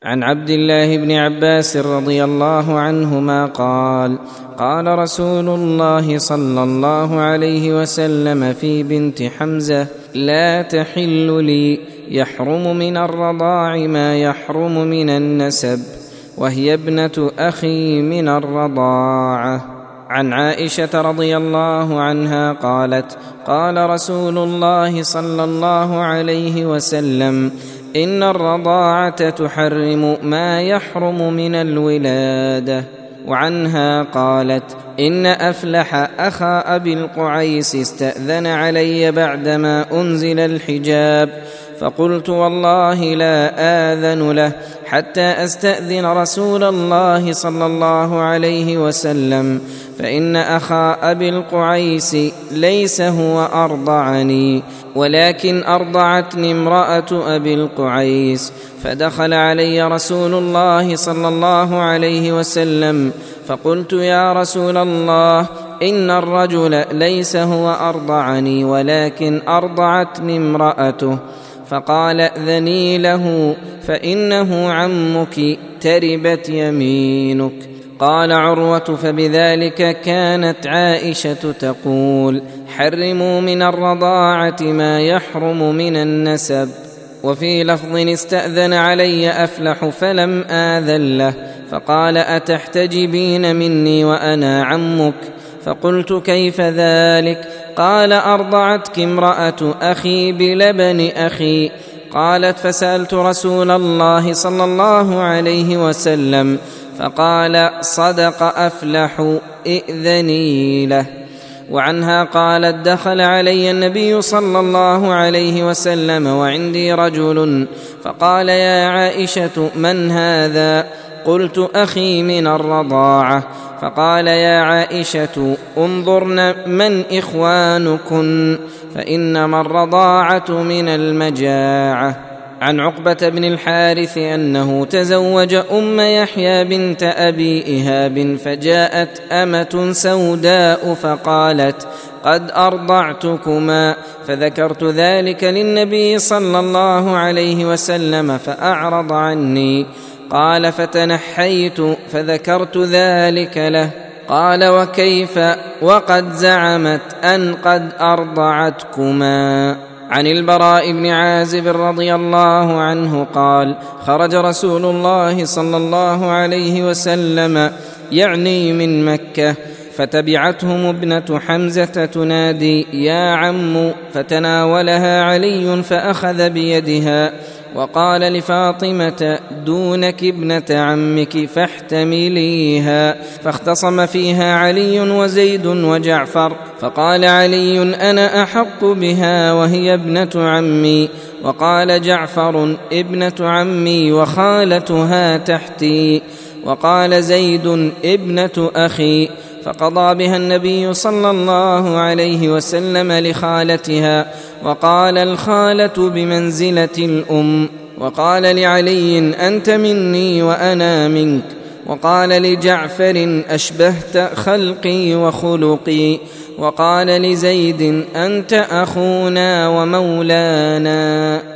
عن عبد الله بن عباس رضي الله عنهما قال: قال رسول الله صلى الله عليه وسلم في بنت حمزة: لا تحل لي، يحرم من الرضاع ما يحرم من النسب، وهي ابنة أخي من الرضاعة. عن عائشة رضي الله عنها قالت: قال رسول الله صلى الله عليه وسلم: إن الرضاعة تحرم ما يحرم من الولادة. وعنها قالت: إن أفلح أخا أبي القعيس استأذن علي بعدما أنزل الحجاب، فقلت: والله لا آذن له حتى أستأذن رسول الله صلى الله عليه وسلم، فإن أخا أبي القعيس ليس هو أرضعني، ولكن أرضعتني امرأة أبي القعيس. فدخل علي رسول الله صلى الله عليه وسلم، فقلت: يا رسول الله، إن الرجل ليس هو أرضعني، ولكن أرضعتني امرأته. فقال: ائذني له فإنه عمك، تربت يمينك. قال عروة: فبذلك كانت عائشة تقول: حرموا من الرضاعة ما يحرم من النسب. وفي لفظ: استأذن علي أفلح فلم آذن له، فقال: أتحتجبين مني وأنا عمك؟ فقلت: كيف ذلك؟ قال: أرضعتك امرأة أخي بلبن أخي. قالت: فسألت رسول الله صلى الله عليه وسلم، فقال: صدق أفلح، ائذني له. وعنها قالت: دخل علي النبي صلى الله عليه وسلم وعندي رجل، فقال: يا عائشة، من هذا؟ قلت: أخي من الرضاعة. فقال: يا عائشة، انظرن من إخوانكن، فإنما الرضاعة من المجاعة. عن عقبة بن الحارث أنه تزوج أم يحيى بنت أبي إهاب، فجاءت أمة سوداء فقالت: قد أرضعتكما. فذكرت ذلك للنبي صلى الله عليه وسلم فأعرض عني. قال: فتنحيت فذكرت ذلك له. قال: وكيف وقد زعمت أن قد أرضعتكما؟ عن البراء بن عازب رضي الله عنه قال: خرج رسول الله صلى الله عليه وسلم يعني من مكة، فتبعتهم ابنة حمزة تنادي: يا عم، فتناولها علي فأخذ بيدها وقال لفاطمة: دونك ابنة عمك فاحتمليها. فاختصم فيها علي وزيد وجعفر، فقال علي: أنا أحق بها وهي ابنة عمي. وقال جعفر: ابنة عمي وخالتها تحتي. وقال زيد: ابنة أخي. فقضى بها النبي صلى الله عليه وسلم لخالتها، وقال: الخالة بمنزلة الأم. وقال لعلي: أنت مني وأنا منك. وقال لجعفر: أشبهت خلقي وخلقي. وقال لزيد: أنت أخونا ومولانا.